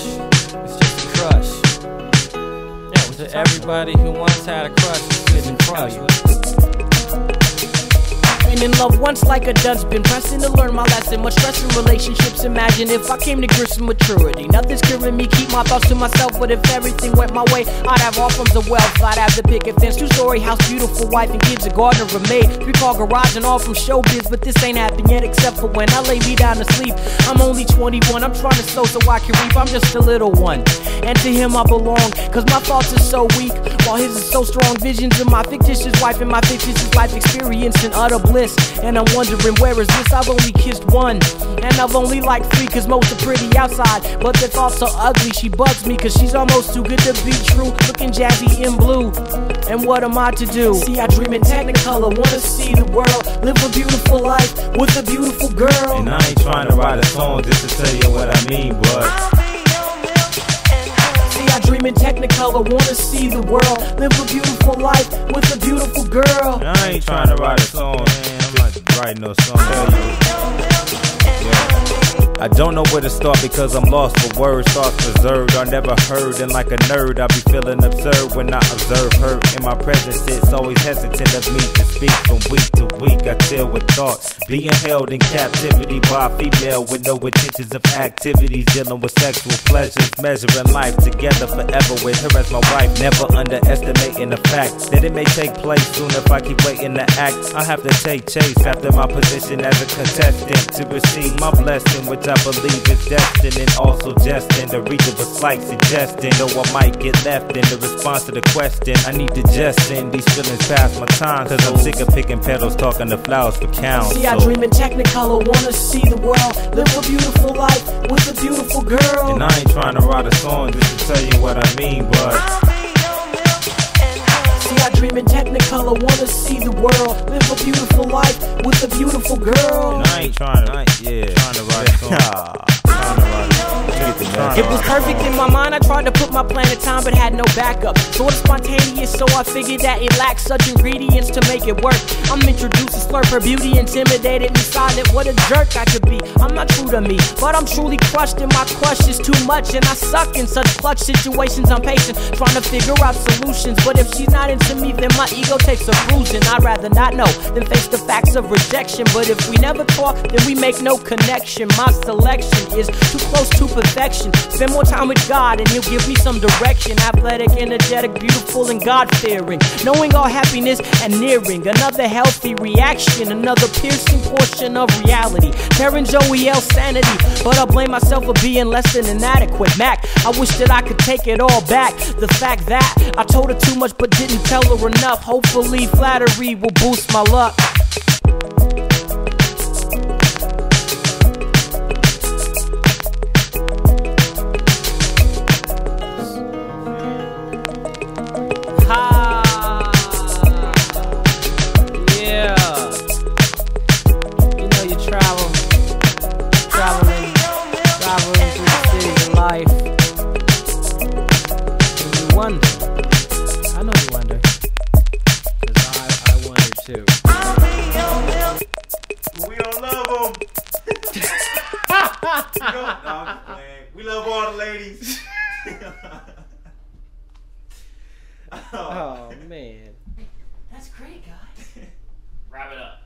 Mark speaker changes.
Speaker 1: It's just a crush. Yeah, to everybody who once had a crush, it's good to tell you.
Speaker 2: Been in love once like a dustbin, pressing to learn my lesson. Much stress in relationships, imagine if I came to grips with maturity. Nothing's curing me, keep my thoughts to myself. But if everything went my way, I'd have all forms of wealth. I'd have the picket fence, 2-story house, beautiful wife and kids, a garden or a maid, 3-car garage and all from showbiz. But this ain't happened yet except for when I lay me down to sleep. I'm only 21, I'm trying to sow so I can reap. I'm just a little one, and to him I belong, cause my thoughts are so weak, while his is so strong. Visions of my fictitious wife and my fictitious life experience in utter bliss. And I'm wondering, where is this? I've only kissed one, and I've only liked 3, cause most are pretty outside, but their thoughts are ugly. She bugs me cause she's almost too good to be true, looking jazzy in blue. And what am I to do? See, I dream in Technicolor, wanna see the world, live a beautiful life with a beautiful girl.
Speaker 3: And I ain't trying to write a song just to tell you what I mean, but
Speaker 2: I dream in Technicolor, wanna see the world, live a beautiful life with a beautiful girl.
Speaker 3: And I ain't trying to write a song, man. I'm not writing no song. I don't know where to start because I'm lost for words. Thoughts preserved, I never heard. And like a nerd, I be feeling absurd when I observe her in my presence. It's always hesitant of me to speak from week to week. I chill with thoughts, being held in captivity by a female with no intentions of activities, dealing with sexual pleasures, measuring life together forever with her as my wife. Never underestimating the fact that it may take place soon if I keep waiting to act. I have to take chase after my position as a contestant to receive my blessing, which I believe is destined, and also jesting. The reason for slight suggestion, though I might get left in the response to the question. I need to just send these feelings past my time, cause I'm sick of picking petals, talking to flowers for count.
Speaker 2: See, I dream in Technicolor, wanna see the world, live a beautiful life with a beautiful girl.
Speaker 3: And I ain't trying to write a song just to tell you what I mean, but
Speaker 2: see, I dream in Technicolor, wanna see the world, live a beautiful life with a beautiful girl.
Speaker 3: And I ain't trying to write a song.
Speaker 2: It was perfect in my mind, I tried to put my plan in time but had no backup. Sort of spontaneous, so I figured that it lacked such ingredients to make it work. I'm introduced to slurp, her beauty intimidated me silent. What a jerk I could be, I'm not true to me, but I'm truly crushed and my crush is too much. And I suck in such clutch situations, I'm patient, trying to figure out solutions. But if she's not into me, then my ego takes a bruising. I'd rather not know than face the facts of rejection. But if we never talk, then we make no connection. My selection is too close to perfection. Spend more time with God and he'll give me some direction. Athletic, energetic, beautiful and God-fearing, knowing all happiness and nearing another healthy reaction, another piercing portion of reality. Tearing Joey L sanity, but I blame myself for being less than inadequate. Mac, I wish that I could take it all back. The fact that I told her too much but didn't tell her enough. Hopefully flattery will boost my luck.
Speaker 1: Wonder. I know you wonder, cause I wonder too.
Speaker 3: We don't love them. We love all the ladies.
Speaker 1: Oh man,
Speaker 2: that's great, guys.
Speaker 1: Wrap it up.